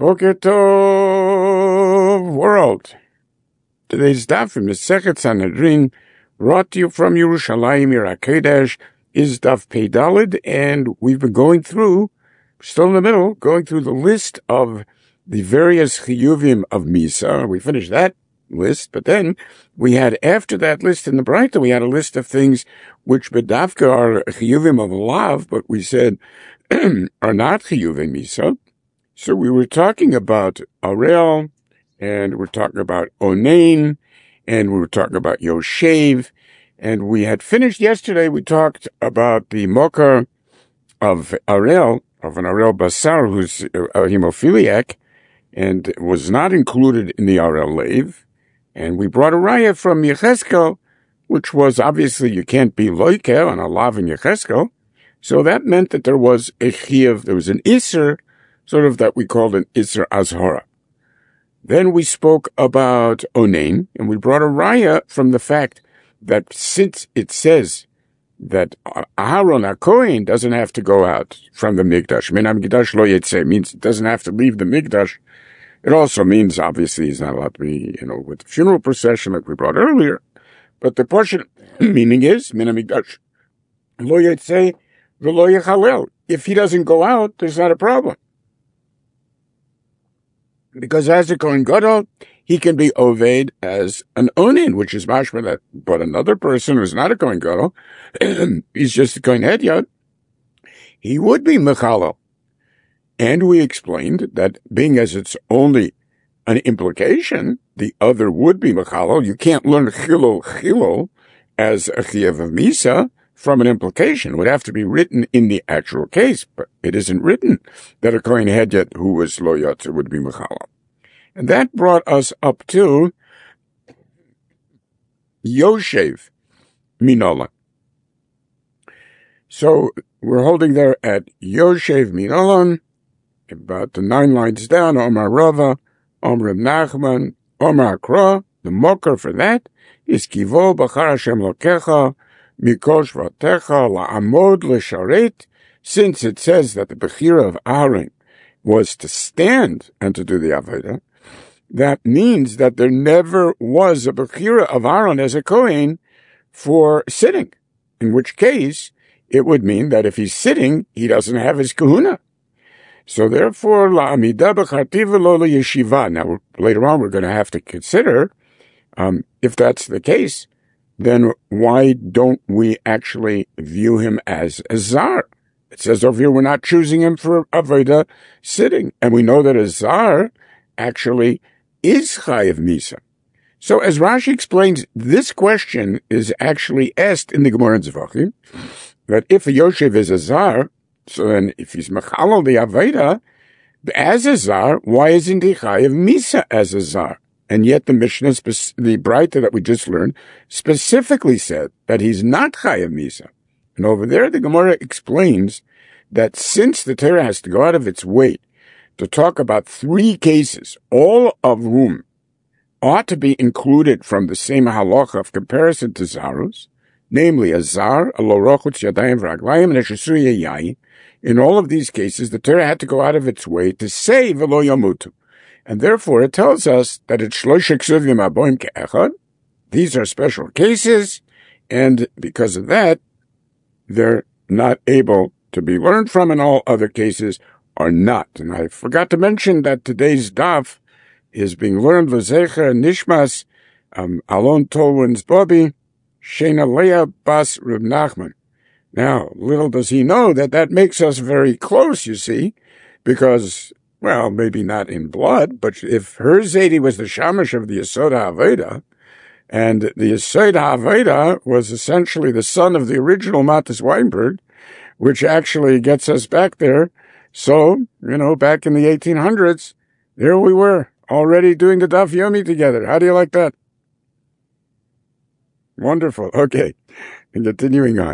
Boker Tov, world. Today's daf from Masechet Sanhedrin, brought to you from Yerushalayim, Yer HaKodesh, is daf Pei Daled, and we've been going through, still in the middle, going through the list of the various chiyuvim of Misa. We finished that list, but then we had, after that list in the Braita, we had a list of things which bedavka are chiyuvim of Lav, but we said are not chiyuvim Misa. So we were talking about Arel, and we're talking about Onain, and we were talking about Yoshev, and we had finished yesterday, we talked about the Mokar of Arel, of an Arel Basar, who's a hemophiliac, and was not included in the Arel Lev, and we brought a raya from Yecheskel, which was obviously you can't be loiker on a Lav in Yecheskel, so that meant that there was a chiyuv, there was an Isser, sort of that we called an Isser Azhara. Then we spoke about Onain, and we brought a raya from the fact that since it says that Aharon HaKohen doesn't have to go out from the Mikdash, Min HaMikdash Lo Yetzeh, means it doesn't have to leave the Mikdash. It also means, obviously, he's not allowed to be, with the funeral procession like we brought earlier. But the portion meaning is, Min HaMikdash Lo Yetzeh V'Lo Yechalel. If he doesn't go out, there's not a problem. Because as a Kohen Gadol, he can be oved as an onin, which is mashma that, but another person who's not a Kohen Gadol, he's just a Kohen Hedyot, he would be mechalel. And we explained that being as it's only an implication, the other would be mechalel. You can't learn chilul as a chiyuv of misa from an implication. It would have to be written in the actual case, but it isn't written that a Kohen Hedyot who was lo yotzer would be mechalel. And that brought us up to Yoshev Minola. So we're holding there at Yoshev Minolan, about the 9 lines down, Omar Rava, Omar Nachman, Omar Akra. The mokar for that is Kivo Bachar Hashem Lokecha, Mikol Shvatecha La'amod L'Sharet, since it says that the Bechira of Aaron was to stand and to do the Avodah, that means that there never was a Bechira of Aaron as a Kohen for sitting, in which case it would mean that if he's sitting, he doesn't have his kahuna. So therefore, La'amida B'charti V'lo L'Yeshiva. Now, later on, we're going to have to consider, if that's the case, then why don't we actually view him as a zar? It says over here we're not choosing him for avodah sitting, and we know that a zar actually is chayav misa. So as Rashi explains, this question is actually asked in the Gemara in Zvachim, that if a Yoshev is a zar, so then if he's mechalel the avodah as a zar, why isn't he chayav misa as a zar? And yet the Mishnah, the Braita that we just learned, specifically said that he's not chayav misa. And over there, the Gemara explains that since the Torah has to go out of its way to talk about 3 cases, all of whom ought to be included from the same halacha of comparison to zarus, namely a zar, a lo rochutz yadayim v'raglayim, and a shesuya yayin, in all of these cases, the Torah had to go out of its way to say v'lo yamutu. And therefore, it tells us that it's shlosh ksuvim aboim ke'echad. These are special cases, and because of that, they're not able to be learned from, and all other cases are not. And I forgot to mention that today's daf is being learned v'zecher nishmas Alon Tolwin's Bobby Shena Leah Bas Reb Nachman. Now, little does he know that makes us very close, you see, because, well, maybe not in blood, but if her Zaidi was the shamash of the Yesod HaAveda, and the Yesod HaAveda was essentially the son of the original Matis Weinberg, which actually gets us back there. So, back in the 1800s, there we were, already doing the Daf Yomi together. How do you like that? Wonderful. Okay, and continuing on.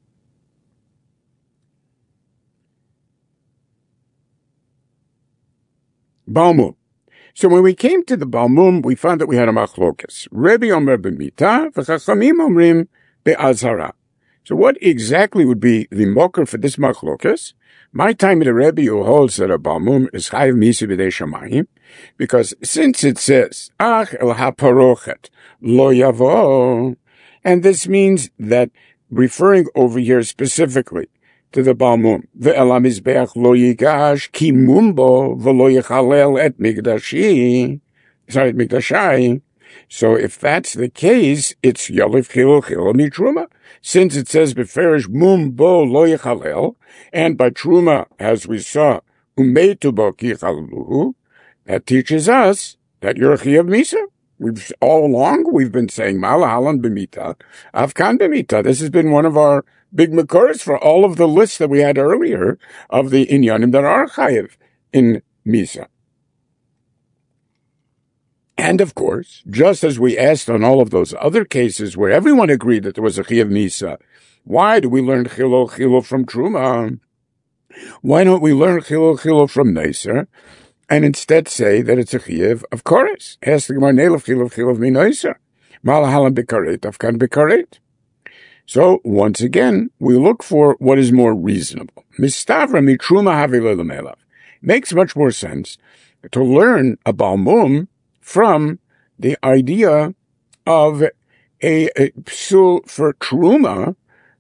Balmum. So when we came to the Balmum, we found that we had a machlokas. Rebbe omer b'mita, v'chachamim omrim be'azhara. So what exactly would be the mocker for this machlokas? My time in the Rebbe who holds that a balmum is chayiv misa b'dei shamayim, because since it says, ach el haparochet lo yavo, and this means that referring over here specifically to the balmum, ve'el hamizbeach lo yigash ki mumbo v'lo yechalel et migdashai. So if that's the case, it's yalif chilul chilul mitruma. Since it says beferish mum bo lo yechalel, and by truma, as we saw, umeitu bo ki yechaluluhu, that teaches us that you're chiyav misa. All along we've been saying malahalan b'mita, afkan b'mita. This has been one of our big makoros for all of the lists that we had earlier of the inyanim that are chayiv in misa. And of course, just as we asked on all of those other cases where everyone agreed that there was a chiyav misa, why do we learn chilul from truma? Why don't we learn chilul from neiser, and instead say that it's a chiyav of chorus? Ask the Gemara neiluf chilul mi neiser, malahalan bikaret afkan bikaret. So once again, we look for what is more reasonable. Mistavra mi truma havilel makes much more sense to learn a balmum from the idea of a psul for truma,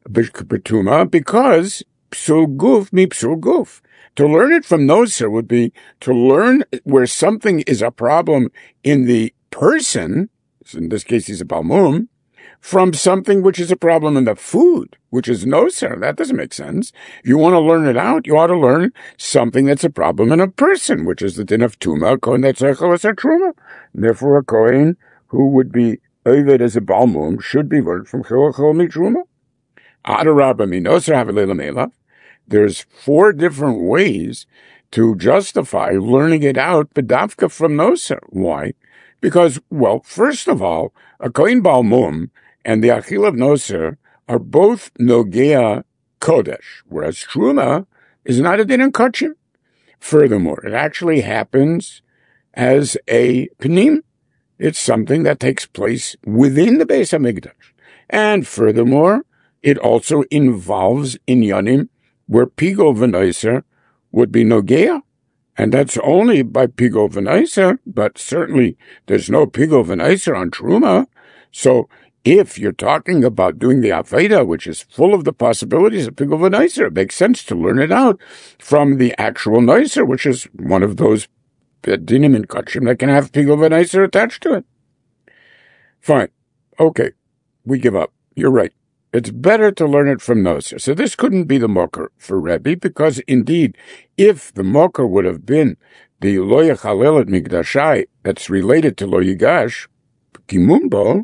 because psul guf mi psul guf. To learn it from noser would be to learn where something is a problem in the person, so in this case he's a balmum, from something which is a problem in the food, which is noser. That doesn't make sense. If you want to learn it out, you ought to learn something that's a problem in a person, which is the din of tuma, a kohen that's echel truma. Therefore, a kohen who would be oved as a balmum should be learned from chilul mitruma. Adarabba mi noser havilei lamela. There's 4 different ways to justify learning it out, bedavka from noser. Why? Because, well, first of all, a kohen balmum and the achil of noser are both nogea kodesh, whereas truma is not a din in kachim. Furthermore, it actually happens as a pnim. It's something that takes place within the Beis HaMikdash. And furthermore, it also involves inyanim where pigol v'neiser would be nogea. And that's only by pigol v'neiser, but certainly there's no pigol v'neiser on truma. So if you're talking about doing the Aveda, which is full of the possibilities of pigol v'neiser, it makes sense to learn it out from the actual neiser, which is one of those dinim and kachim that can have pigol v'neiser attached to it. Fine. Okay. We give up. You're right. It's better to learn it from noser. So this couldn't be the mocker for Rebbe, because indeed, if the mocker would have been the lo yechalel et migdashai that's related to lo yigash, kimumbo,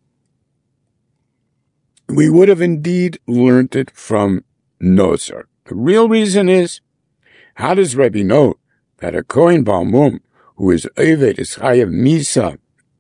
we would have indeed learned it from noser. The real reason is, how does Rebbe know that a kohen balmum who is oved is chayav misa?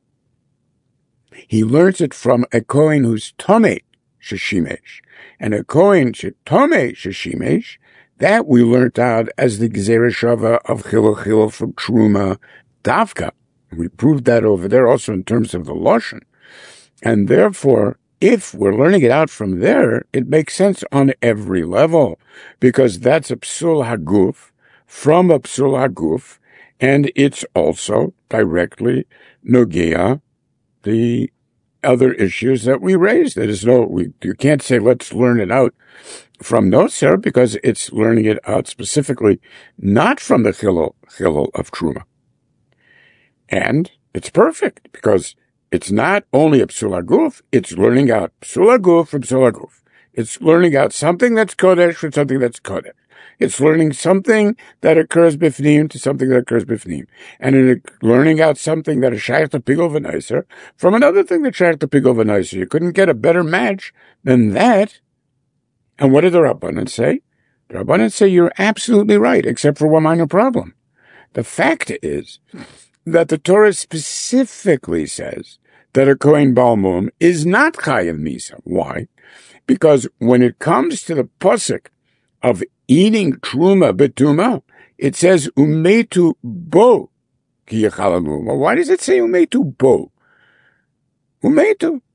He learns it from a kohen who's tomei sheshimesh, and a kohen shetomei sheshimesh, that we learnt out as the gzera shava of chilul from truma davka. We proved that over there also in terms of the lashon, and therefore, if we're learning it out from there, it makes sense on every level, because that's a psul haguf from a psul haguf, and it's also directly nogea the other issues that we raised. There is you can't say let's learn it out from noser, because it's learning it out specifically not from the chilul of truma. And it's perfect, because it's not only a psul haguf, it's learning out psul haguf from psul haguf. It's learning out something that's kodesh from something that's kodesh. It's learning something that occurs bifnim to something that occurs bifnim. And in learning out something that is shaykh to pigol v'neiser from another thing that's shaykh to pigol v'neiser. You couldn't get a better match than that. And what did the Rabbanan say? The Rabbanan say you're absolutely right, except for one minor problem. The fact is that the Torah specifically says that a kohen balmum is not chayav misa. Why? Because when it comes to the pasuk of eating truma betuma, it says umetu bo ki yechalalu. Well, why does it say umetu bo? Umetu.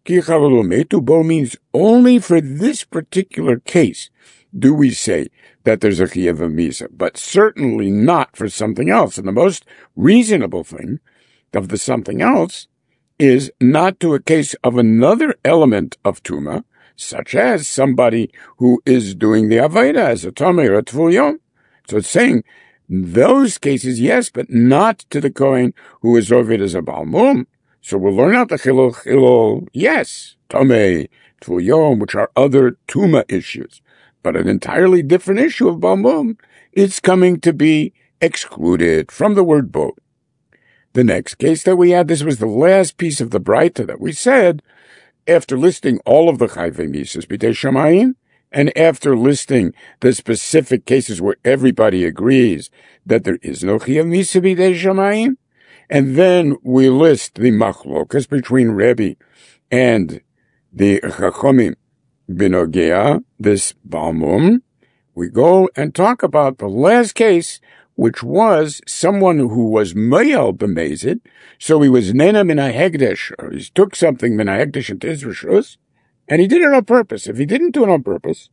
Ki chalalu metu bo means only for this particular case do we say that there's a chiyuv of misa, but certainly not for something else. And the most reasonable thing of the something else is not to a case of another element of tuma, such as somebody who is doing the avodah as a tamei or a tvul yom. So it's saying those cases, yes, but not to the kohen who is oved as a baal mum. So we'll learn out the chilul, yes, tamei, tvul yom, which are other tuma issues. But an entirely different issue of baal mum is coming to be excluded from the word bo. The next case that we had, this was the last piece of the Braita that we said, after listing all of the chayvei misas b'dei shamayim, and after listing the specific cases where everybody agrees that there is no chiyuv misa b'dei shamayim, and then we list the machlokas between Rebbe and the Chachomim Binogea, this baal mum, we go and talk about the last case, which was someone who was mayal b'mezid, so he was nena min ha'hegdesh, or he took something min ha'hegdesh into his rishus, and he did it on purpose. If he didn't do it on purpose,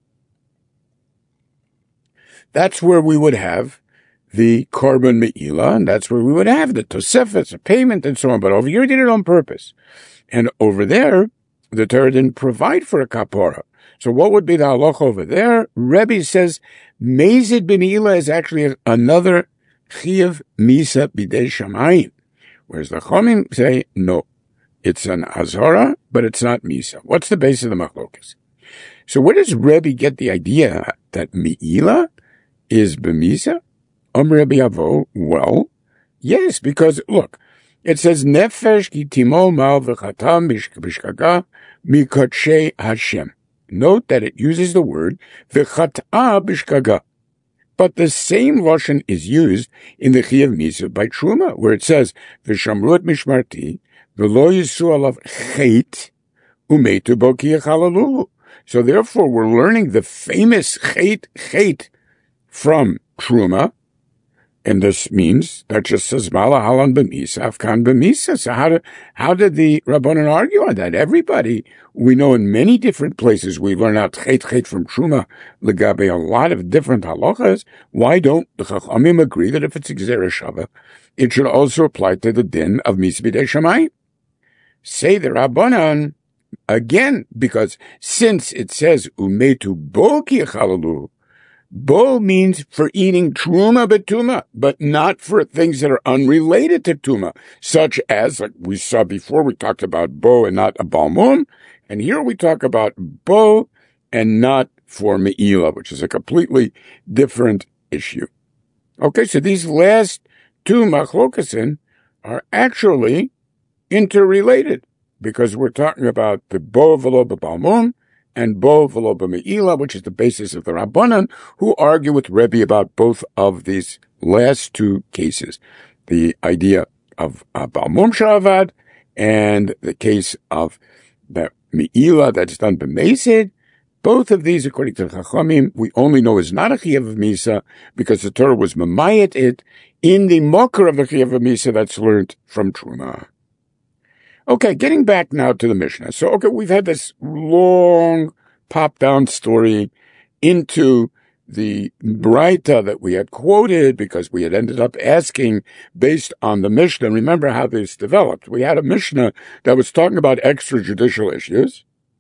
that's where we would have the korban me'ilah, and that's where we would have the tosefes, a payment, and so on. But over here, he did it on purpose. And over there, the Torah didn't provide for a kapora. So what would be the halacha over there? Rebbe says, mezid b'me'ilah is actually another chiyuv misa b'dei shamayim. Whereas the chomim say, no, it's an azara, but it's not misa. What's the base of the machlokas? So where does Rebbe get the idea that me'ilah is b'misa? Rebbe Avo, well, yes, because look, it says nefesh ki timo mal v'chatam b'shkaga mikotshei Hashem. Note that it uses the word v'chat'a b'shkaga, but the same lashon is used in the chiyuv misa by truma, where it says v'shamru et mishmarti v'lo yisu alav chet umetu bo ki yachalalu. So therefore, we're learning the famous chet from truma. And this means that just says Mala Halan b'misa, Afkan b'misa. So how did the Rabbanan argue on that? Everybody, we know in many different places, we learn out chet from Truma, legabe a lot of different halachas. Why don't the Chachamim agree that if it's Gzera Shava, it should also apply to the din of Misa b'dei Shamayim? Say the Rabbanan, again, because since it says Umetu bo ki yachalalu, bo means for eating truma betuma, but not for things that are unrelated to tuma, such as, like we saw before, we talked about bo and not a baal mum, and here we talk about bo and not for me'ilah, which is a completely different issue. Okay, so these last two machlokasin are actually interrelated, because we're talking about the bo v'lo b'baal mum, and bo v'lo b'me'ilah, which is the basis of the Rabbanan, who argue with Rebbe about both of these last two cases. The idea of baal mum shavad, and the case of the me'ilah that's done b'mezid. Both of these, according to the Chachamim, we only know is not a chiyuv of misa, because the Torah was mamayit it in the mocker of the chiyuv of misa that's learned from Truma. Okay, getting back now to the Mishnah. So, okay, we've had this long pop-down story into the Braita that we had quoted because we had ended up asking based on the Mishnah. Remember how this developed. We had a Mishnah that was talking about extrajudicial issues.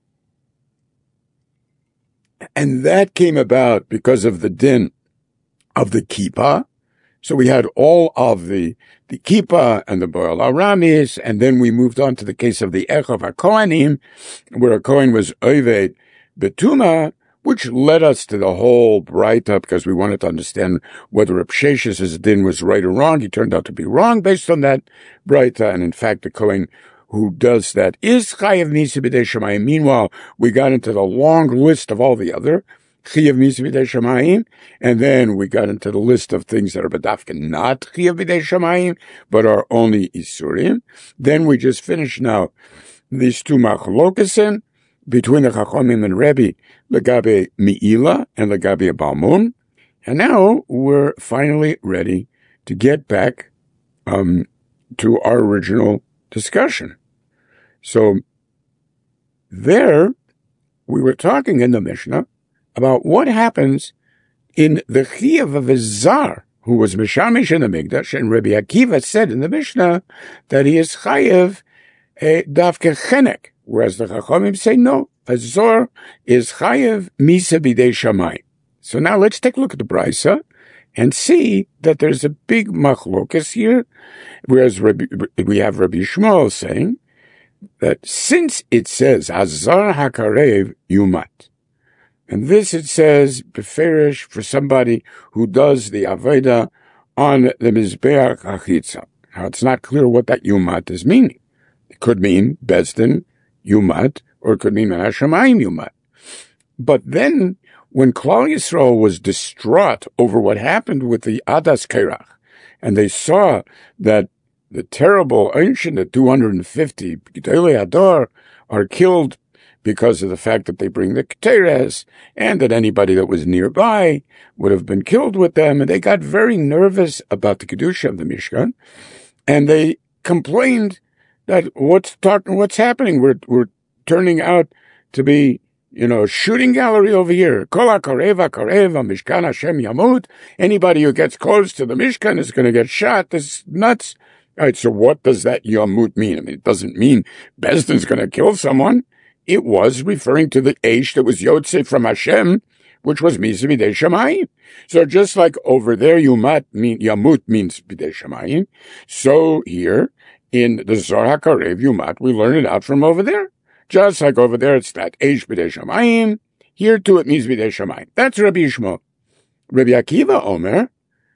And that came about because of the din of the kippah. So we had all of the kippah and the boil aramis, and then we moved on to the case of the Echov HaKohanim, where a Kohen was Oved Betuma, which led us to the whole Braita, because we wanted to understand whether Reb Shesh's din was right or wrong. He turned out to be wrong based on that Braita, and in fact the Kohen who does that is Chayav Misa B'dei Shamayim. Meanwhile, we got into the long list of all the other Chayav Misa B'dei Shamayim, and then we got into the list of things that are B'dafka not Chayav B'dei Shamayim, but are only Isurim. Then we just finished now these two machlokasin between the Chachamim and Rebbe, Legabe Me'ilah and Legabe Baal Mum. And now we're finally ready to get back to our original discussion. So there we were talking in the Mishnah about what happens in the Chiyuv of a Zar who was Mishamish in the Mikdash, and Rabbi Akiva said in the Mishnah that he is Chayev Davke Chenek, whereas the Chachamim say no, a Zar is Chayev Misa Bidei Shamayim. So now let's take a look at the Brisa and see that there's a big machlokas here, whereas we have Rabbi Shmuel saying that since it says Azar HaKarev Yumat, and this it says beferish for somebody who does the Avodah on the Mizbeach HaChitza. Now it's not clear what that Yumat is meaning. It could mean Bezdin Yumat, or it could mean Menashamayim Yumat. But then, when Klal Yisrael was distraught over what happened with the Adas Kerach, and they saw that the terrible ancient, the 250 Gedolei Hador, are killed because of the fact that they bring the Keteres, and that anybody that was nearby would have been killed with them, and they got very nervous about the Kedusha of the Mishkan, and they complained that what's happening? We're turning out to be, a shooting gallery over here. Kol HaKareva Mishkan Hashem Yamut. Anybody who gets close to the Mishkan is going to get shot. This is nuts. All right, so what does that Yamut mean? I mean, it doesn't mean Bezdin's going to kill someone. It was referring to the Eish that was Yotze from Hashem, which was Misa B'dei Shamayim. So just like over there, Yamut means B'dei Shamayim. So here, in the Zohar HaKarev Yumat, we learn it out from over there. Just like over there, it's that Eish B'dei Shamayim. Here too, it means B'dei Shamayim. That's Rabbi Yishmael. Rabbi Akiva Omer,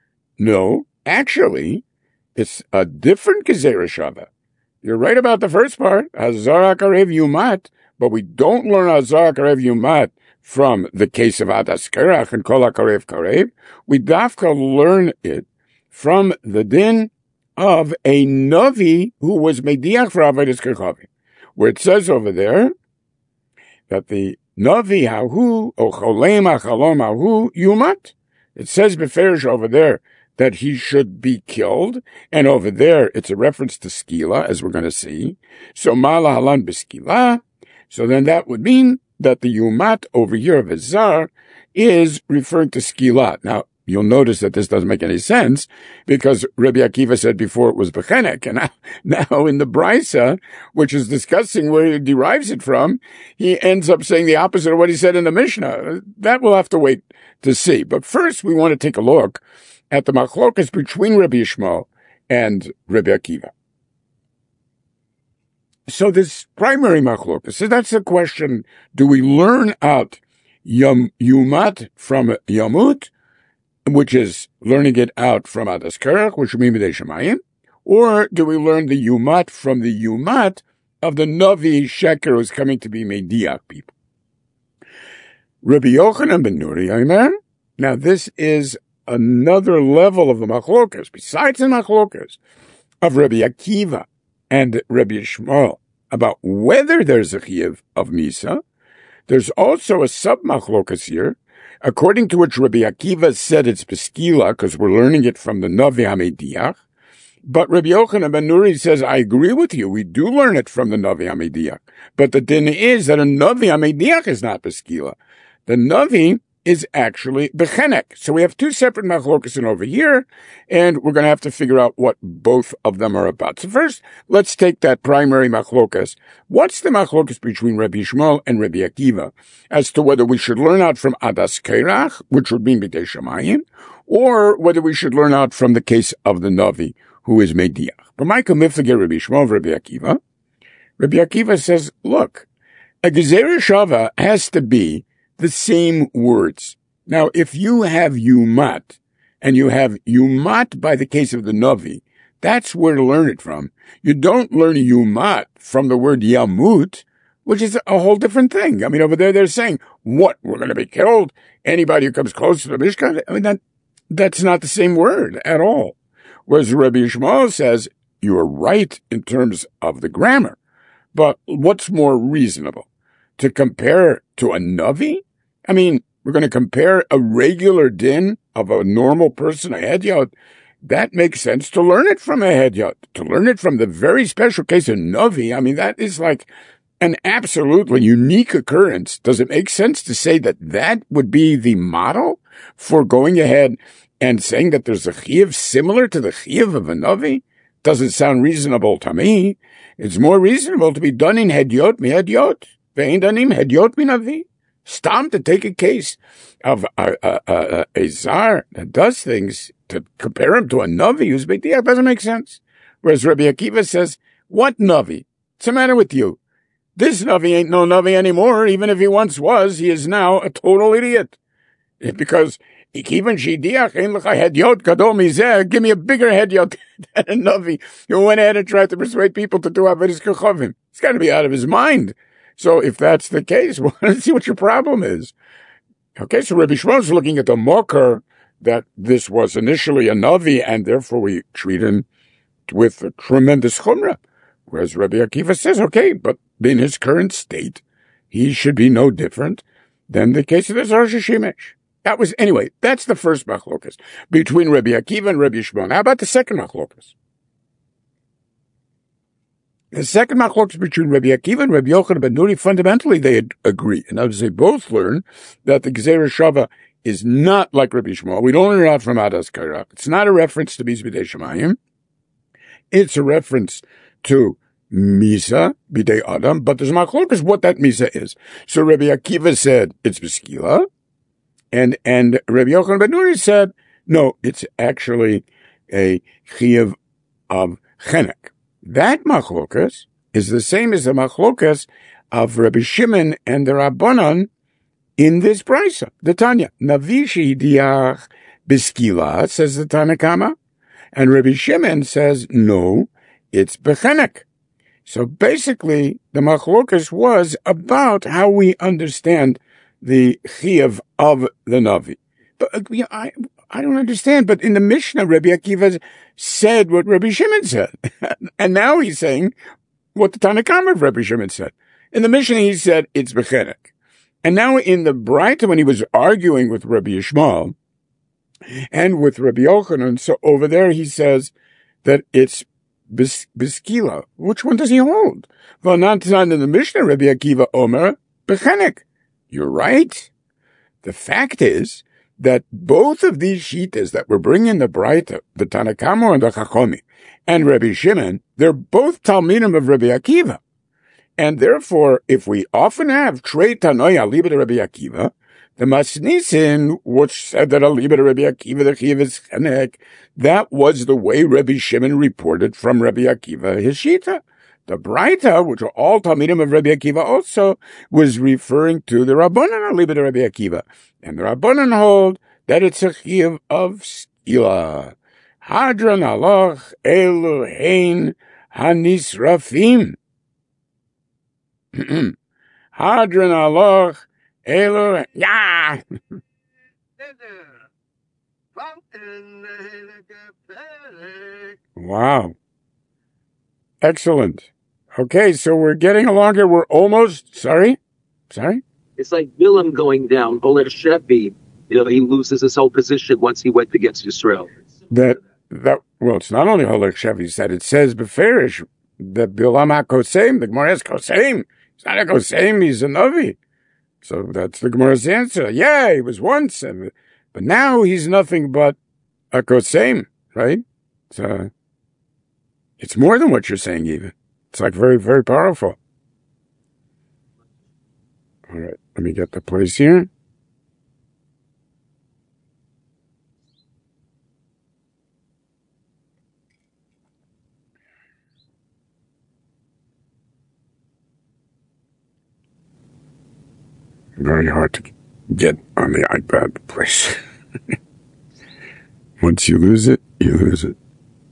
no, actually, it's a different Gezerah Shava. You're right about the first part, Azar HaKarev Yumat, but we don't learn Azar HaKarev Yumat from the case of Adas Kerach and Kol HaKarev Karev. We dafka learn it from the din of a Navi who was Mediach for Avodas Kechavim, where it says over there that the Navi Hahu, O Cholem HaChalom Hahu, Yumat. It says beferish over there that he should be killed, and over there it's a reference to Skila, as we're going to see. So Mala Halan B'Skila. So then that would mean that the Yumat over here of Azar is referring to Skila. Now, you'll notice that this doesn't make any sense, because Rabbi Akiva said before it was Bechenek, and now in the Brisa, which is discussing where he derives it from, he ends up saying the opposite of what he said in the Mishnah. That we'll have to wait to see. But first, we want to take a look at the machlokas between Rabbi Yishmael and Rabbi Akiva. So this primary machlokas, so that's the question, do we learn out Yumat from Yamut, which is learning it out from Adas Kerach, which would mean B'dei Shamayim, or do we learn the Yumat from the Yumat of the Navi Sheker who's coming to be Mediach people? Rabbi Yochanan ben Nuri, Omer, now this is another level of the machlokas, besides the machlokas of Rabbi Akiva and Rabbi Yishmael, about whether there's a chiyuv of Misa. There's also a sub-machlokas here, according to which Rabbi Akiva said it's Beskila, because we're learning it from the Navi HaMediach. But Rabbi Yochanan ben Nuri says, I agree with you, we do learn it from the Navi HaMediach. But the din is that a Navi HaMediach is not Beskila. The Navi is actually Bechenek. So we have two separate machlokas over here, and we're going to have to figure out what both of them are about. So first, let's take that primary machlokas. What's the machlokas between Rabbi Yishmael and Rabbi Akiva as to whether we should learn out from Adas Kerach, which would mean B'dei Shamayim, or whether we should learn out from the case of the Navi, who is Mediach? But my Miflegeh Rabbi Yishmael, Rabbi Akiva says, look, a Gezerah Shava has to be the same words. Now, if you have Yumat, and you have Yumat by the case of the Navi, that's where to learn it from. You don't learn Yumat from the word Yamut, which is a whole different thing. I mean, over there they're saying, what, we're going to be killed? Anybody who comes close to the Mishkan? I mean, that's not the same word at all. Whereas Rabbi Yishmael says, you are right in terms of the grammar, but what's more reasonable? To compare to a Navi? I mean, we're going to compare a regular din of a normal person, a hedyot. That makes sense to learn it from a hedyot. To learn it from the very special case of Navi, I mean, that is like an absolutely unique occurrence, does it make sense to say that that would be the model for going ahead and saying that there's a chiyuv similar to the chiyuv of a navi? Doesn't sound reasonable to me. It's more reasonable to be done in hedyot mi hedyot. Ve'ein danim hedyot mi navi. Stam, to take a case of a zar that does things, to compare him to a navi who's b'diach, doesn't make sense. Whereas Rabbi Akiva says, what navi? What's the matter with you? This navi ain't no navi anymore. Even if he once was, he is now a total idiot. Because even shidiach ein lecha hedyot gadol mizeh, give me a bigger hedyot than a navi who went ahead and tried to persuade people to do avodas kochavim. He's got to be out of his mind. So if that's the case, well, let's see what your problem is. Okay, so Rabbi Shimon is looking at the mocker that this was initially a navi, and therefore we treat him with a tremendous chumrah. Whereas Rabbi Akiva says, okay, but in his current state, he should be no different than the case of the Zar Shemesh. That's the first machlokas between Rabbi Akiva and Rabbi Shimon. How about the second machlokas? The second machlokas between Rabbi Akiva and Rabbi Yochanan ben Nuri, fundamentally they agree. And as they both learn that the Gezerah Shava is not like Rabbi Shimon. We don't learn it out from Adas Kairach. It's not a reference to Biz B'dei Shemayim. It's a reference to Misa B'dei Adam, but there's machlokas what that Misa is. So Rabbi Akiva said it's Beskila, and Rabbi Yochanan ben Nuri said, no, it's actually a chiyuv of chenek. That machlokas is the same as the machlokas of Rabbi Shimon and the Rabbanan in this brisa. The Tanya, Navi shehidiach beskila, says the Tanakama, and Rabbi Shimon says, no, it's bechenek. So basically, the machlokas was about how we understand the chiyuv of the Navi. But I don't understand, but in the Mishnah, Rabbi Akiva said what Rabbi Shimon said. And now he's saying what the Tanakhama of Rabbi Shimon said. In the Mishnah, he said it's bechenek. And now in the Braita, when he was arguing with Rabbi Yishmael and with Rabbi Yochanan, so over there he says that it's beskila. Which one does he hold? Well, not in the Mishnah, Rabbi Akiva Omer, bechenek. You're right. The fact is that both of these shitas that we're bringing the Braita, the Tanakama and the Chachomi, and Rabbi Shimon, they're both Talmidim of Rabbi Akiva. And therefore, if we often have Trei Tanoia Liber Rabbi Akiva, the Masnisin, which said that Liber Rabbi Akiva, the Chiyuv is Chenek, that was the way Rabbi Shimon reported from Rabbi Akiva, his shita. The Braita, which are all Talmidim of Rabbi Akiva also, was referring to the Rabbanan Liber Rabbi Akiva. And the Rabbanan hold that it's a chiyuv of skila. Hadran aloch Elohein hanisrafim. Hadran aloch Elohein. Yeah. Wow. Excellent. Okay, so we're getting along here. We're almost, sorry? It's like Bilam going down, Oler Shevi. He loses his whole position once he went against Yisrael. Well, it's not only Oler Shevi said, it says Beferish, that Bilam HaKosem, the Gemara is Kosem. It's not a Kosem, he's a Navi. So that's the Gemara's answer. Yeah, he was once, but now he's nothing but a Kosem, right? So it's more than what you're saying, even. It's like very, very powerful. All right, let me get the place here. Very hard to get on the iPad place. Once you lose it, you lose it.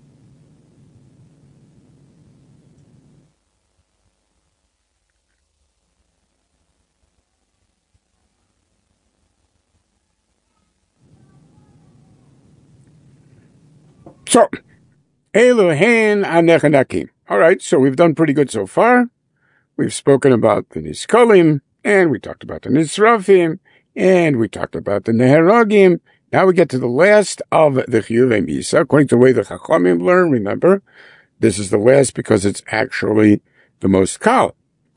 So, Elohein Anechanakim. All right, so we've done pretty good so far. We've spoken about the Niskolim, and we talked about the Nisrafim, and we talked about the Neheragim. Now we get to the last of the Chiyuvei Misa, according to the way the Chachamim learn. Remember, this is the last because it's actually the most kal.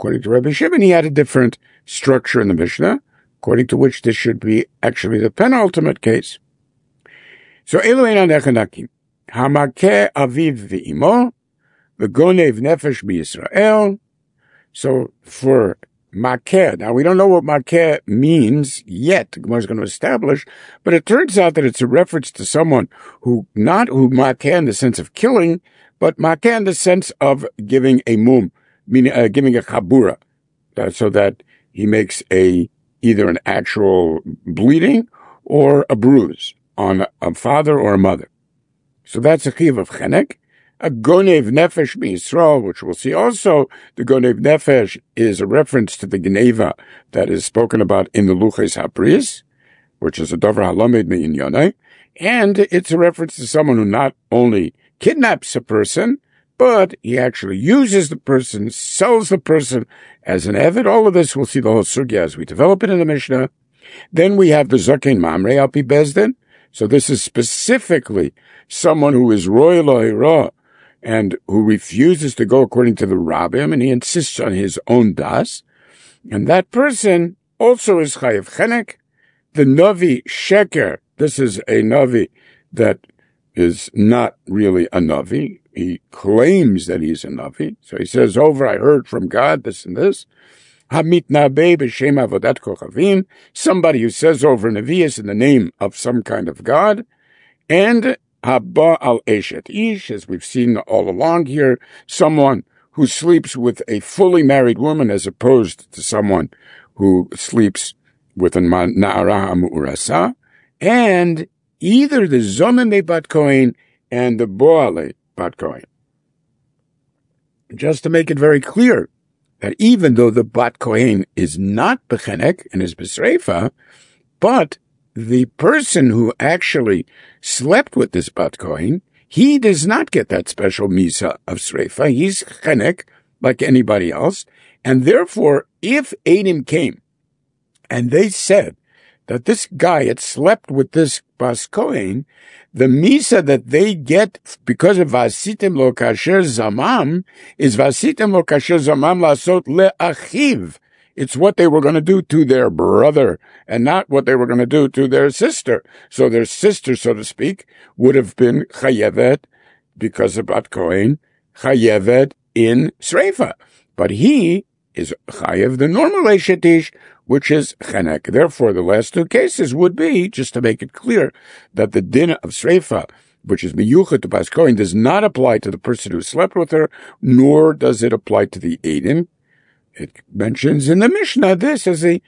According to Rabbi Shimon, he had a different structure in the Mishnah, according to which this should be actually the penultimate case. So, Elu Einan Echanakim, Hamakeh Aviv V'imo, V'gonev Nefesh B'Yisrael. So, for Makeh, now we don't know what Makeh means yet, the Gemara is going to establish, but it turns out that it's a reference to someone who Makeh in the sense of killing, but Makeh in the sense of giving a mum, meaning giving a chabura, so that he makes either an actual bleeding or a bruise on a father or a mother. So that's a chiv of chenek. A gonev nefesh b'Yisrael, which we'll see also, the gonev nefesh is a reference to the geneva that is spoken about in the Luches HaBris, which is a davar halamed mi'inyonai, and it's a reference to someone who not only kidnaps a person, but he actually uses the person, sells the person as an eved. All of this, we'll see the whole sugya as we develop it in the Mishnah. Then we have the Zaken Mamre al pi Bezdin. So this is specifically someone who is royal ohira and who refuses to go according to the rabbim, and he insists on his own das. And that person also is chayiv chenek. The Navi Sheker, this is a Navi that is not really a Navi. He claims that he's a Navi. So he says, I heard from God, this and this. Hamitnabeh b'shem avodat kochavim, somebody who says over Nevi'us in the name of some kind of God. And haba al eshet ish, as we've seen all along here, someone who sleeps with a fully married woman as opposed to someone who sleeps with a na'ara ha'mu'urasa. And either the zomeme bat kohen and the boale bat kohen. Just to make it very clear that even though the bat kohen is not bechenek and is besreifa, but the person who actually slept with this bat kohen, he does not get that special misa of sreifa. He's chenek like anybody else, and therefore, if Eidim came and they said that this guy had slept with this bas kohen, the misa that they get because of vasitem lo kasher zamam is vasitem lo kasher zamam lasot le'achiv. It's what they were going to do to their brother and not what they were going to do to their sister. So their sister, so to speak, would have been chayevet because of bat kohen, chayevet in sreifa. But he is chayev the normal eshetish, which is chenek. Therefore, the last two cases would be, just to make it clear, that the din of sreifa, which is miyuchet to bas kohen, does not apply to the person who slept with her, nor does it apply to the Eidim. It mentions in the Mishnah this as the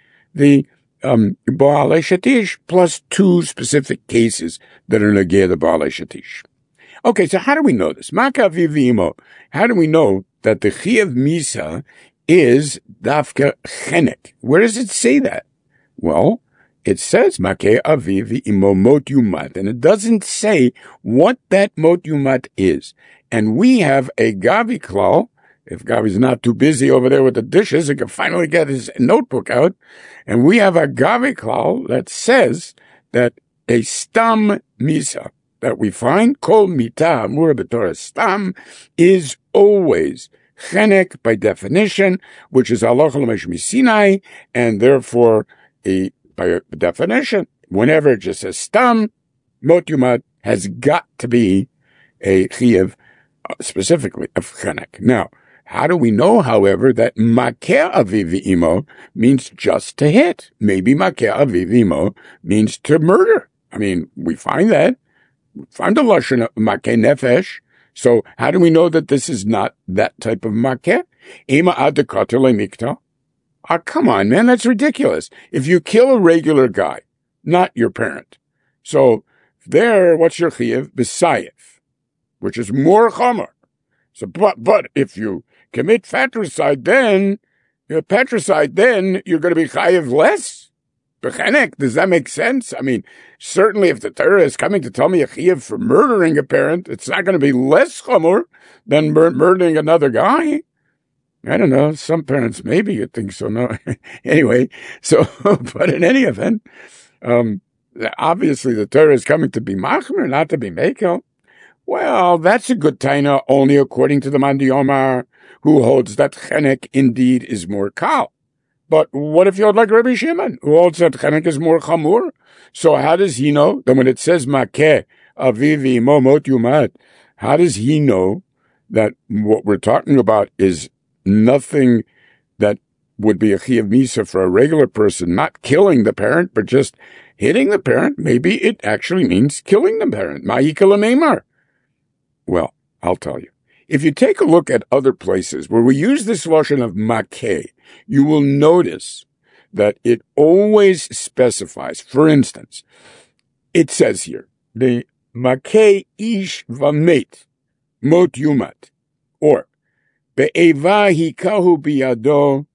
Baal Shetish plus two specific cases that are negeh the Baal Shetish. Okay, so how do we know this? Maka vivimo. How do we know that the Chiyuv Misa is dafka chenek? Where does it say that? Well, it says Makeh Aviv imo mot yumat, and it doesn't say what that mot yumat is. And we have a Gavi klal. If Gavi's not too busy over there with the dishes, he can finally get his notebook out. And we have a Gavi klal that says that a stam misa that we find, kol mita amura b'torah stam, is always chenek by definition, which is halacha l'mesh misinai, and therefore, by definition, whenever it just says stam, mot yumat has got to be a chiyuv, specifically of chenek. Now, how do we know, however, that makeh aviv imo means just to hit? Maybe makeh aviv imo means to murder. I mean, we find that. We find the lashon of makeh nefesh. So how do we know that this is not that type of makeh? Ema adekater lemikta. Ah, come on, man, that's ridiculous. If you kill a regular guy, not your parent. So there, what's your chiyuv? B'sayif, which is more chomer. So, but if you commit patricide, then you're going to be chayiv less. Bechenek, does that make sense? I mean, certainly if the Torah is coming to tell me a chayiv for murdering a parent, it's not going to be less chomer than murdering another guy. I don't know. Some parents, maybe you think so. No, anyway. So, but in any event, obviously the Torah is coming to be machmer, not to be mekel. Well, that's a good taina only according to the Mandi Omar, who holds that chenek indeed is more kal. But what if you're like Rabbi Shimon, who holds that chenek is more chamur? So how does he know that when it says makeh avivi momot yumat, how does he know that what we're talking about is nothing that would be a chiyuv misa for a regular person, not killing the parent, but just hitting the parent? Maybe it actually means killing the parent. Ma'ikala meimar. Well, I'll tell you. If you take a look at other places where we use this lashon of makeh, you will notice that it always specifies. For instance, it says here, the makeh ish vamet mot yumat, or be'eva hikahu biyado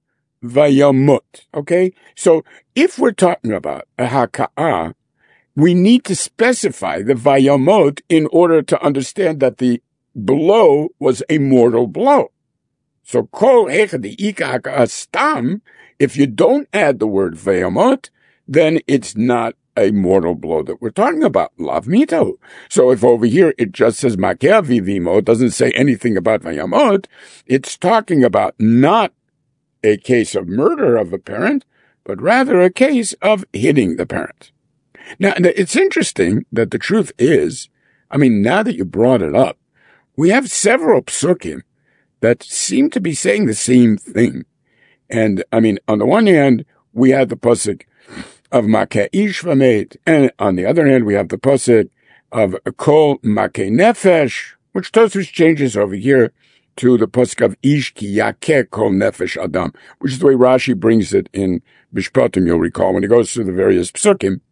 vayamot. Okay? So if we're talking about a haka'ah, we need to specify the vayamot in order to understand that the blow was a mortal blow. So kol echad ika haka'ah, if you don't add the word vayamot, then it's not a mortal blow that we're talking about. Lav mitahu. So if over here it just says makeh vivimo, it doesn't say anything about vayamot, it's talking about not a case of murder of a parent, but rather a case of hitting the parent. Now, it's interesting that the truth is, now that you brought it up, we have several psukim that seem to be saying the same thing. And, on the one hand, we have the pasuk of makeh ish vamet, and on the other hand, we have the pasuk of kol makeh nefesh, which Tosfos changes over here to the pasuk of ish ki yakeh kol nefesh adam, which is the way Rashi brings it in Bishpatim, you'll recall, when he goes through the various psukim.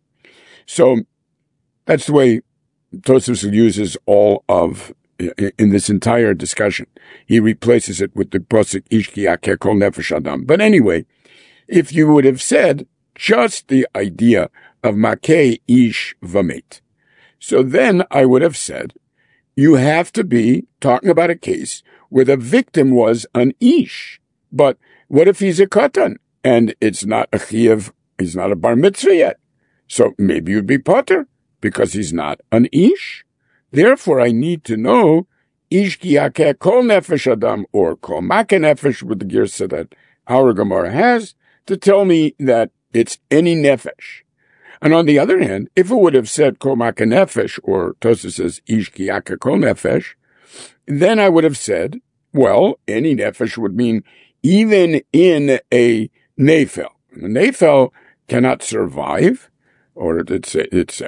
So that's the way Tosfos uses all of, in this entire discussion. He replaces it with the pasuk ish ki yakeh kol nefesh adam. But anyway, if you would have said just the idea of makeh ish vamet, so then I would have said you have to be talking about a case where the victim was an ish. But what if he's a katan and it's not a chiyuv, he's not a bar mitzvah yet? So maybe you'd be potter because he's not an ish. Therefore, I need to know ish ki yakeh kol nefesh adam or kol makeh nefesh with the girsa that our Gemara has to tell me that it's any nefesh. And on the other hand, if it would have said kol makeh nefesh, or Tosfos says ish ki yakeh kol nefesh, then I would have said, well, any nefesh would mean even in a nefel. A nefel cannot survive, or it's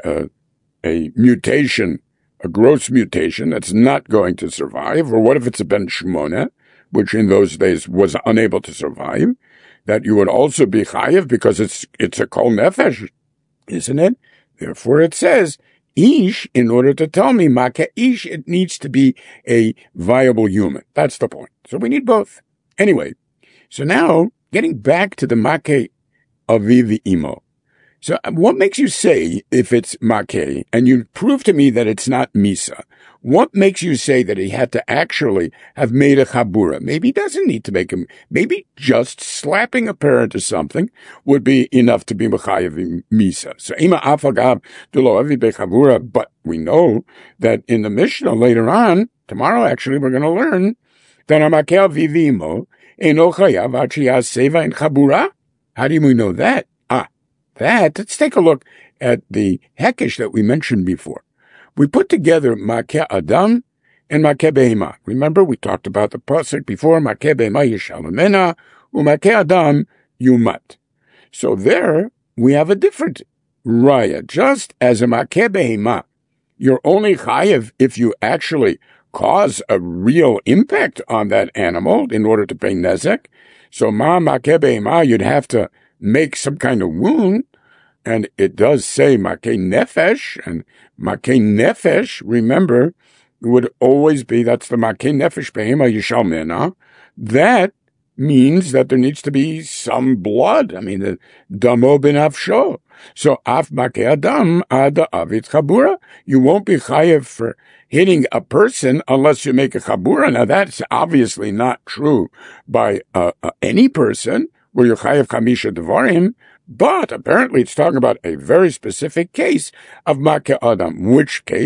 a mutation, a gross mutation that's not going to survive. Or what if it's a ben shmona, which in those days was unable to survive? That you would also be chayiv because it's a kol nefesh, isn't it? Therefore it says ish, in order to tell me makeh ish, it needs to be a viable human. That's the point. So we need both. Anyway, so now getting back to the makeh aviv imo. So what makes you say if it's makeh, and you prove to me that it's not misa, what makes you say that he had to actually have made a chabura? Maybe he doesn't need to make him, maybe just slapping a parent or something would be enough to be mechayev misa. So ima afagav dulo avi bechabura, but we know that in the Mishnah later on, tomorrow actually, we're going to learn that a makeh vivimo eno chayav ad sheyas seva in chabura. How do we know that? Let's take a look at the hekesh that we mentioned before. We put together makeh adam and makeh behema. Remember, we talked about the pasuk before, makeh behema yishalamena, umakeh adam yumat. So there, we have a different raya. Just as a makeh behema, you're only chayev if you actually cause a real impact on that animal in order to pay nezek. So makeh behema, you'd have to make some kind of wound. And it does say makeh nefesh, and makeh nefesh, remember, would always be, that's the makeh nefesh behema yishalmena. That means that there needs to be some blood. The damo ben afsho. So af makeh adam ada avit chabura. You won't be chayev for hitting a person unless you make a chabura. Now that's obviously not true by any person where you're chayev chamisha devarim. But apparently it's talking about a very specific case of makeh adam, which case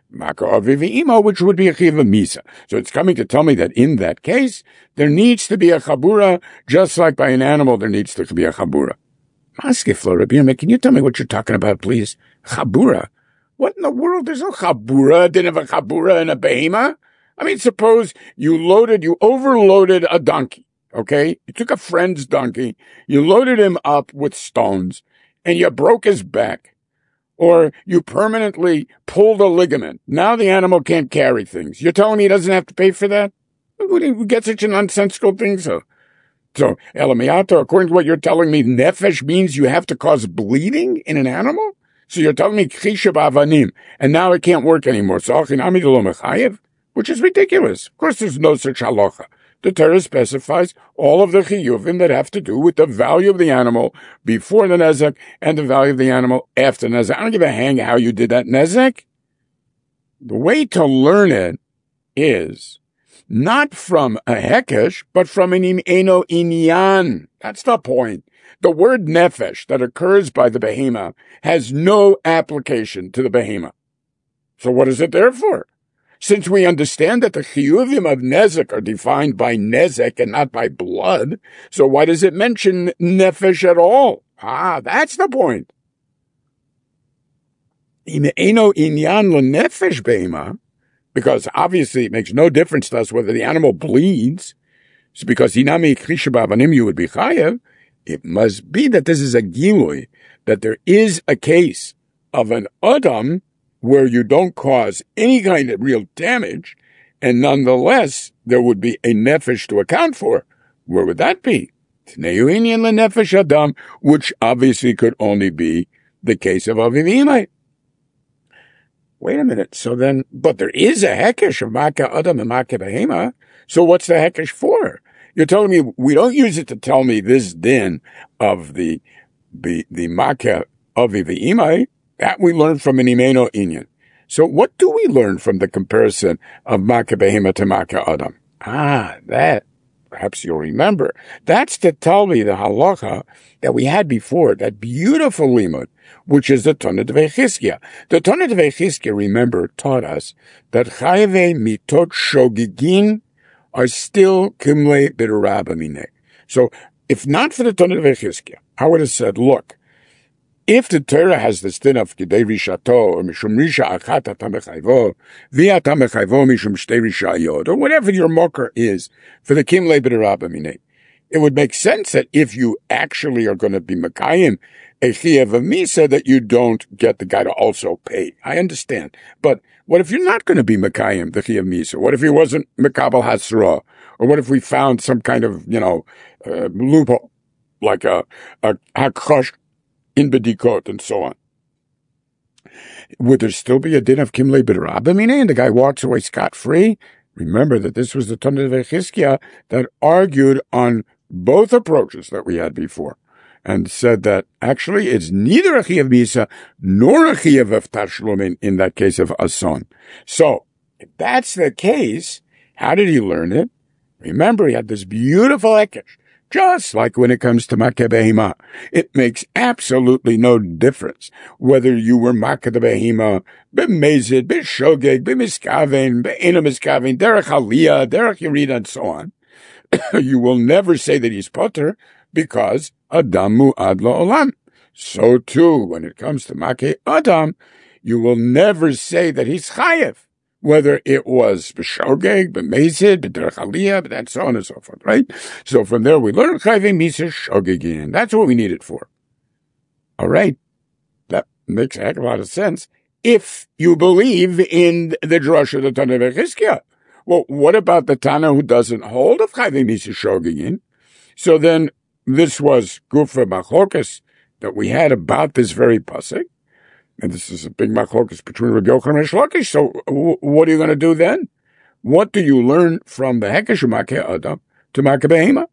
Maka Aviv which would be a Chiv Misa. So it's coming to tell me that in that case, there needs to be a Chabura, just like by an animal there needs to be a Chabura. Maskeflo, Rabbi Yirmiyah, can you tell me what you're talking about, please? Chabura? What in the world? There's no Chabura. Didn't have a Chabura in a behema. I mean, suppose you overloaded a donkey, okay? You took a friend's donkey, you loaded him up with stones, and you broke his back. Or you permanently pulled a ligament. Now the animal can't carry things. You're telling me he doesn't have to pay for that? Who gets such a nonsensical thing? So Elamiato, according to what you're telling me, nefesh means you have to cause bleeding in an animal? So you're telling me chisha b'avanim, and now it can't work anymore. So achinami lo mechayev, which is ridiculous. Of course, there's no such halacha. The Torah specifies all of the chiyuvim that have to do with the value of the animal before the nezek and the value of the animal after nezek. I don't give a hang how you did that nezek. The way to learn it is not from a hekesh, but from an eno inyan. That's the point. The word nefesh that occurs by the behema has no application to the behema. So what is it there for? Since we understand that the chiyuvim of nezek are defined by nezek and not by blood, so why does it mention nefesh at all? That's the point. Eno inyan lenefesh behema, because obviously it makes no difference to us whether the animal bleeds. It's because hinami chisha b'avanim you would be chayev. It must be that this is a gilui, that there is a case of an adam where you don't cause any kind of real damage, and nonetheless, there would be a nefesh to account for. Where would that be? Tneuinian lenefesh adam, which obviously could only be the case of Aviv Imai. Wait a minute, but there is a hekesh of Maka Adam and Maka Behema, so what's the hekesh for? You're telling me we don't use it to tell me this din of the Maka Aviv Imai, that we learn from an Imeno Inyan. So what do we learn from the comparison of Maka Behema to Maka Adam? That, perhaps you'll remember. That's to tell me the halacha that we had before, that beautiful limud, which is the Tana Devei Chizkiah. The Tana Devei Chizkiah, remember, taught us that chayve mitot shogigin are still kimle b'derabah mineh. So, if not for the Tana Devei Chizkiah, I would have said, look, if the Torah has this din of Kedei Rishato, or Mishum Risha Achat Atamechayvo, Via Atamechayvo Mishum Shtei Rishayot, or whatever your mocker is for the Kimle B'derabah Mineh, it would make sense that if you actually are going to be Mekayim, a Chiyuv Misa, that you don't get the guy to also pay. I understand. But what if you're not going to be Mekayim, the Chiyuv Misa? What if he wasn't Mekabel Hasra? Or what if we found some kind of, loophole, like a Hakrosh in Bedikot and so on? Would there still be a din of Kimle B'derabah Mineh and the guy walks away scot-free? Remember that this was the Tana Devei Chizkiah that argued on both approaches that we had before and said that actually it's neither a Chiyuv Misa nor a Chiyuv of Tashlumin in that case of Ason. So, if that's the case, how did he learn it? Remember, he had this beautiful Ekesh. Just like when it comes to Makeh Behema, it makes absolutely no difference whether you were Makeh Behema, B'mezid, B'shogeg, B'miskaven, B'ena Miskaven, Derech Aliyah, Derech Yerida, and so on. You will never say that he's potter because Adam Mu'ad La'olam. So too, when it comes to Makeh Adam, you will never say that he's Chayev, whether it was b'shogeg, b'mezid, b'derech aliyah, and so on and so forth, right? So from there we learn chayvei misa shogegin. That's what we need it for. All right. That makes a heck of a lot of sense if you believe in the drush of the Tana Devei Chizkiah. Well, what about the Tana who doesn't hold of chayvei misa shogegin? So then this was Gufa Machlokas that we had about this very pasuk. And this is a big machlokas between Rabbi Yochanan and Rish Lakish. So what are you going to do then? What do you learn from the Hekesh of Makeh Adam to Makeh Behema?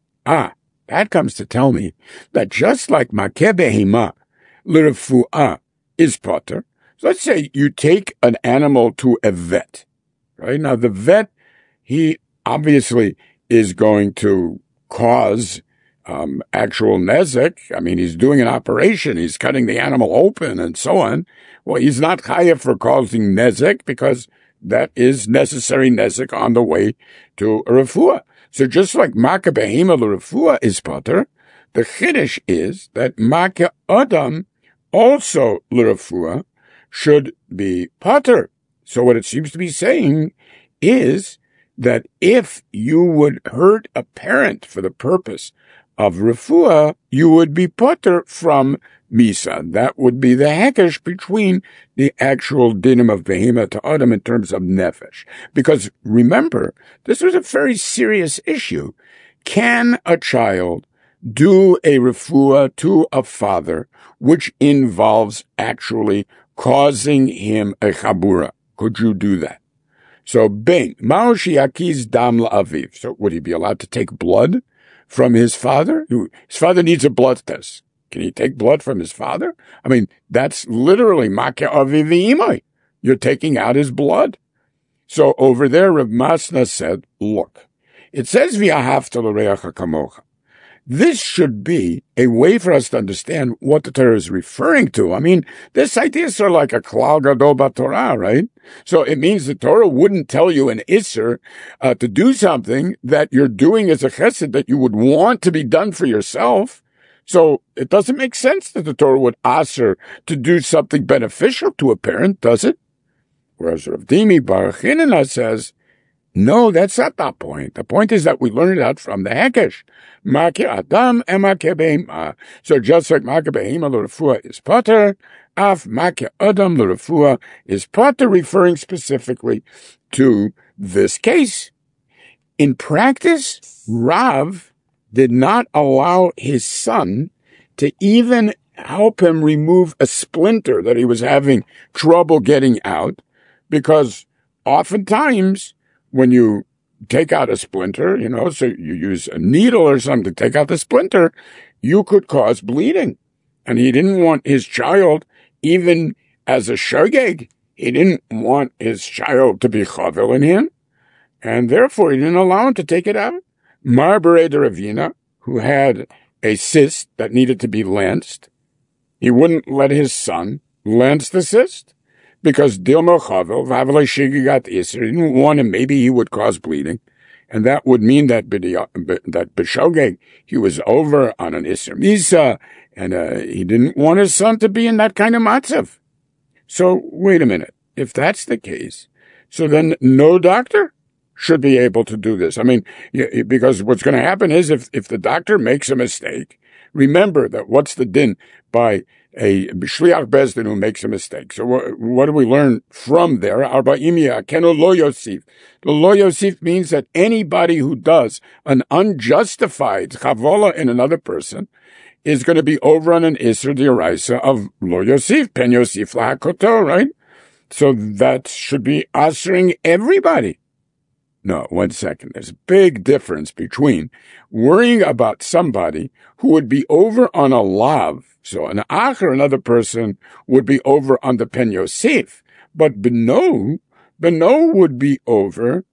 That comes to tell me that just like Makeh Behema, l'refu'ah is potter. So let's say you take an animal to a vet, right? Now the vet, he obviously is going to cause actual nezek. I mean, he's doing an operation. He's cutting the animal open and so on. Well, he's not chayav for causing nezek because that is necessary nezek on the way to a refuah. So just like Makeh Behema l'refuah is pater, the chiddush is that Makeh Adam also l'refuah should be pater. So what it seems to be saying is that if you would hurt a parent for the purpose of refuah, you would be pater from misa. That would be the hekesh between the actual dinim of behema to adam in terms of nefesh. Because remember, this was a very serious issue. Can a child do a refuah to a father which involves actually causing him a chabura? Could you do that? So, Bain, Maoshi Akiz Dam La'aviv. So, would he be allowed to take blood from his father? His father needs a blood test. Can he take blood from his father? I mean, that's literally Makeh Aviv V'imai. You're taking out his blood. So, over there, Rav Masna said, look, it says V'ahavta l'reacha kamocha. This should be a way for us to understand what the Torah is referring to. I mean, this idea is sort of like a klal gadol b'Torah, right? So it means the Torah wouldn't tell you an isser to do something that you're doing as a chesed that you would want to be done for yourself. So it doesn't make sense that the Torah would aser to do something beneficial to a parent, does it? Whereas Rav Dimi Bar Chinina says, no, that's not the point. The point is that we learned that from the Hekesh. Makeh Adam and Makeh Behema. So just like Makeh Behema l'refuah is pater, af Makeh Adam l'refuah is pater, referring specifically to this case. In practice, Rav did not allow his son to even help him remove a splinter that he was having trouble getting out, because oftentimes when you take out a splinter, so you use a needle or something to take out the splinter, you could cause bleeding. And he didn't want his child, even as a shogeg, he didn't want his child to be chavel in him, and therefore he didn't allow him to take it out. Mar Berei de Ravina, who had a cyst that needed to be lanced, he wouldn't let his son lance the cyst, because Dilmo Chavel, Vavelei Shigigat Isser, he didn't want him, maybe he would cause bleeding. And that would mean that B'Shogeg, he was over on an Isser Misa, and he didn't want his son to be in that kind of matzav. So, wait a minute. If that's the case, so then no doctor should be able to do this. I mean, because what's going to happen is if the doctor makes a mistake, remember that what's the din by a Shliach Bezdin who makes a mistake. So what do we learn from there? Arba imya keno lo yosif. The lo yosif means that anybody who does an unjustified chavola in another person is going to be over on an Isser D'Oraisa of lo yosif, pen yosif lahakoto, right? So that should be answering everybody. No, 1 second. There's a big difference between worrying about somebody who would be over on a lav. So an acher, another person, would be over on the pen yosef. But Beno would be over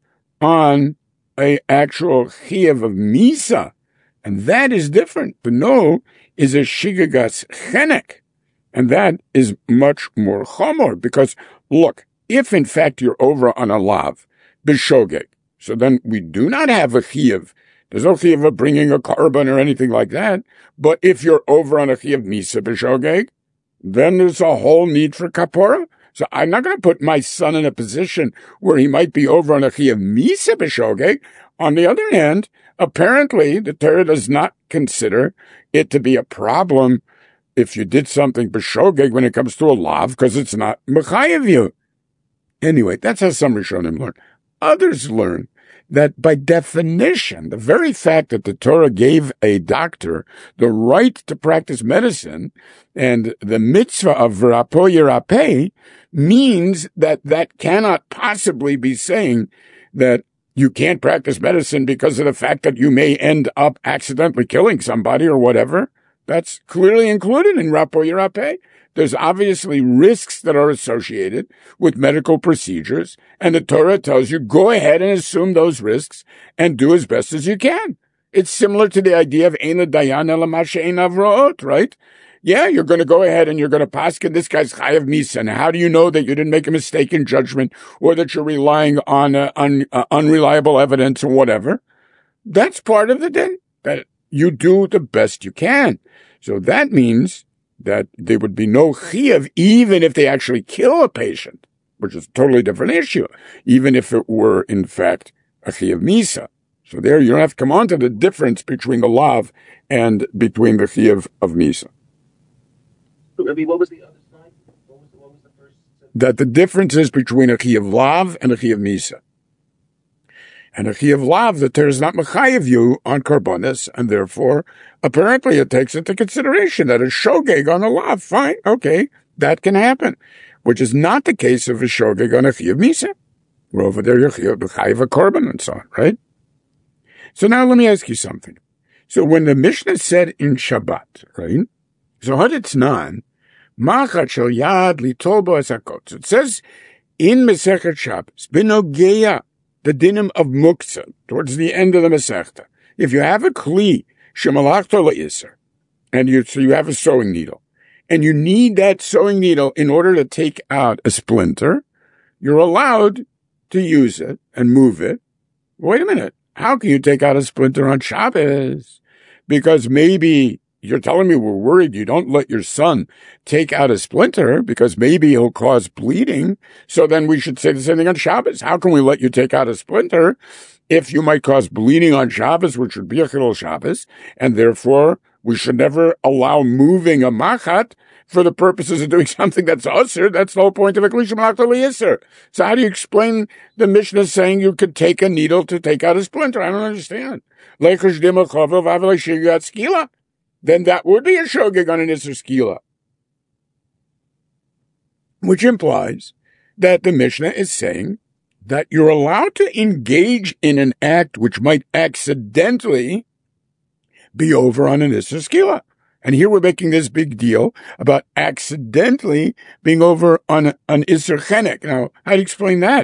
on a actual chiyuv of misa. And that is different. Beno is a shigagas chenek. And that is much more chomor. Because, look, if in fact you're over on a lav, b'shogeg, so then we do not have a chiyuv. There's no chiyuv of bringing a carbon or anything like that. But if you're over on a chiyuv misa b'shogeg, then there's a whole need for kapora. So I'm not going to put my son in a position where he might be over on a chiyuv misa b'shogeg. On the other hand, apparently the Torah does not consider it to be a problem if you did something b'shogeg when it comes to a lav, because it's not mechayev you. Anyway, that's how some Rishonim learn. Others learn that by definition, the very fact that the Torah gave a doctor the right to practice medicine and the mitzvah of v'rapo yirapeh means that that cannot possibly be saying that you can't practice medicine because of the fact that you may end up accidentally killing somebody or whatever. That's clearly included in Rapo Yirapeh. There's obviously risks that are associated with medical procedures, and the Torah tells you go ahead and assume those risks and do as best as you can. It's similar to the idea of Eina Dayan Ela Masha Ein Avroot, right? Yeah, you're going to go ahead and you're going to paskin this guy's chayav misa. And how do you know that you didn't make a mistake in judgment or that you're relying on unreliable evidence or whatever? That's part of the din, that you do the best you can. So that means that there would be no chayav even if they actually kill a patient, which is a totally different issue, even if it were, in fact, a chayav misa. So there you don't have to come on to the difference between the lav and between the chayav of misa. What was the other side? What was the first? That the difference is between a chayav lav and a chayav misa. And a chayav lav, the Torah is not mechayev you on karbonis, and therefore, apparently it takes into consideration that a shogeg on a lav, fine, okay, that can happen, which is not the case of a shogeg on a chayav misa. We're over there, you're chayav a korban and so on, right? So now let me ask you something. So when the Mishnah said in Shabbat, right? So Haditz Machat shel yad litol bo esakot. So it says in Masechet Shabbos, benogeya, the dinim of muktzah, towards the end of the Masechta. If you have a kli, shemalachto le'iser, and you have a sewing needle, and you need that sewing needle in order to take out a splinter, you're allowed to use it and move it. Wait a minute. How can you take out a splinter on Shabbos? Because maybe you're telling me we're worried you don't let your son take out a splinter because maybe he'll cause bleeding. So then we should say the same thing on Shabbos. How can we let you take out a splinter if you might cause bleeding on Shabbos, which would be a chilul Shabbos, and therefore we should never allow moving a machat for the purposes of doing something that's usher. That's the whole point of a kli shemalachto le'iser. So how do you explain the Mishnah saying you could take a needle to take out a splinter? I don't understand. Then that would be a shogeg on an iser skila, which implies that the Mishnah is saying that you're allowed to engage in an act which might accidentally be over on an iser skila. And here we're making this big deal about accidentally being over on an iser chenek. Now, how do you explain that?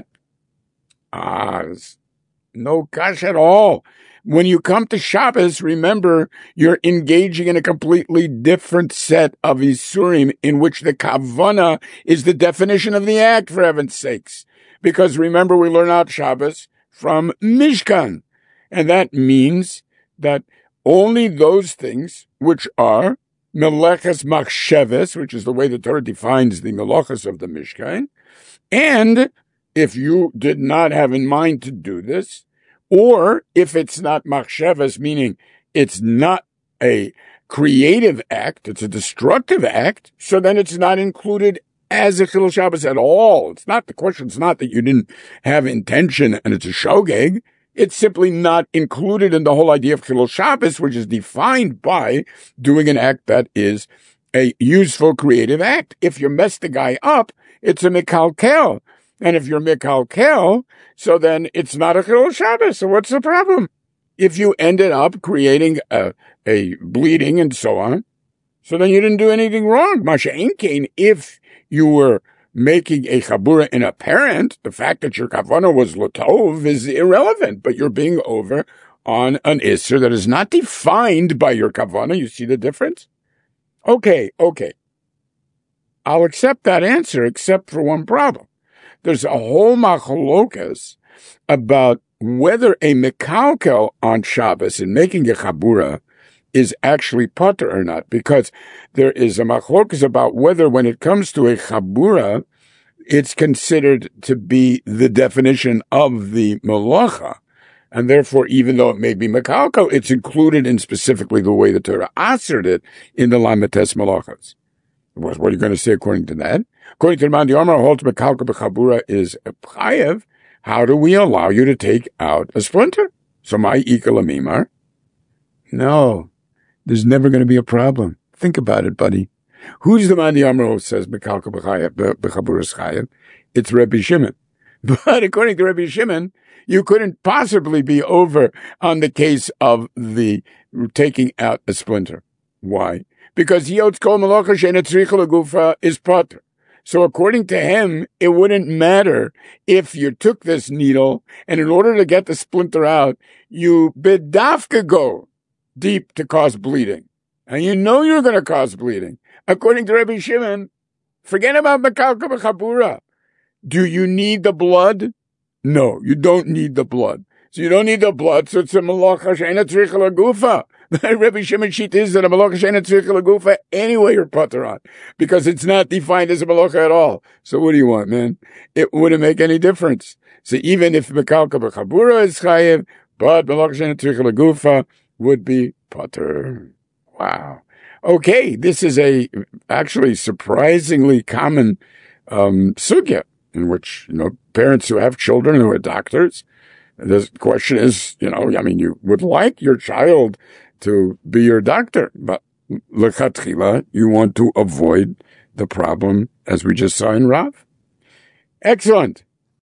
No kash at all. When you come to Shabbos, remember, you're engaging in a completely different set of Isurim in which the Kavana is the definition of the act, for heaven's sakes. Because remember, we learn out Shabbos from Mishkan. And that means that only those things which are Meleches Machsheves, which is the way the Torah defines the Melechas of the Mishkan, and if you did not have in mind to do this, or if it's not machshavas, meaning it's not a creative act, it's a destructive act, so then it's not included as a chilul Shabbos at all. It's not, the question's not that you didn't have intention and it's a shogeg. It's simply not included in the whole idea of chilul Shabbos, which is defined by doing an act that is a useful creative act. If you mess the guy up, it's a mikalkel. And if you're mikalkel, so then it's not a chilul Shabbos. So what's the problem? If you ended up creating a bleeding and so on, so then you didn't do anything wrong. Masha Einkein, if you were making a chabura in a parent, the fact that your kavanah was latov is irrelevant, but you're being over on an isser that is not defined by your kavanah. You see the difference? Okay. I'll accept that answer, except for one problem. There's a whole machlokas about whether a mekalkel on Shabbos in making a chabura is actually pater or not, because there is a machlokas about whether when it comes to a chabura, it's considered to be the definition of the melacha. And therefore, even though it may be mekalkel, it's included in specifically the way the Torah answered it in the Lametes Melachas. What are you going to say according to that? According to the Man Yomar, holds mekalkel b'chabura is a chayev. How do we allow you to take out a splinter? So my ikal amimar. No, there's never going to be a problem. Think about it, buddy. Who's the Man Yomar who says mekalkel b'chabura is chayev? It's Rabbi Shimon. But according to Rabbi Shimon, you couldn't possibly be over on the case of the taking out a splinter. Why? Because Yotz Kol Melacha She'eina Tzricha L'Gufa is pater. So according to him, it wouldn't matter if you took this needle and in order to get the splinter out, you bedafka go deep to cause bleeding. And you know you're going to cause bleeding. According to Rabbi Shimon, forget about Mekalka B'Chabura. Do you need the blood? No, you don't need the blood. So you don't need the blood, so it's a malacha she'ena tzricha lagufa. Rabbi Shimon sheet is that a malacha she'ena tzricha lagufa anyway you're patur on, because it's not defined as a malacha at all. So what do you want, man? It wouldn't make any difference. So even if Mekalka B'Chabura is chayiv, but malacha she'ena tzricha lagufa would be patur. Wow. Okay, this is a actually surprisingly common sugya in which, parents who have children who are doctors, the question is, you would like your child to be your doctor, but lechatchila, you want to avoid the problem as we just saw in Rav. Excellent.